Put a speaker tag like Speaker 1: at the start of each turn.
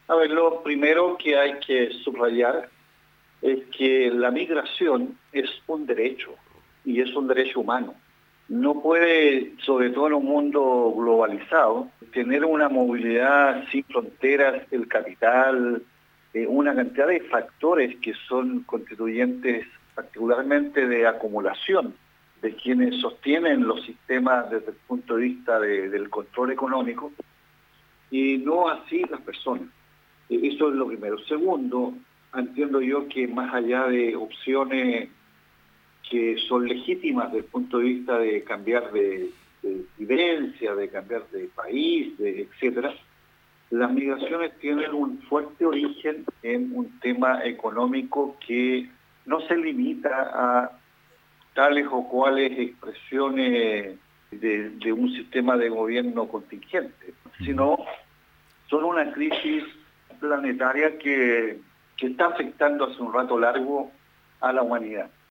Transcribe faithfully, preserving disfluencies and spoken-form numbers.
Speaker 1: A ver, lo primero que hay que subrayar es que la migración es un derecho y es un derecho humano. No puede, sobre todo en un mundo globalizado, tener una movilidad sin fronteras del capital, eh, una cantidad de factores que son constituyentes particularmente de acumulación de quienes sostienen los sistemas desde el punto de vista de, del control económico, y no así las personas. Eso es lo primero. Segundo, entiendo yo que más allá de opciones que son legítimas desde el punto de vista de cambiar de, de vivencia, de cambiar de país, de, etcétera, las migraciones tienen un fuerte origen en un tema económico que no se limita a tales o cuales expresiones de, de un sistema de gobierno contingente, sino son una crisis planetaria que, que está afectando hace un rato largo a la humanidad.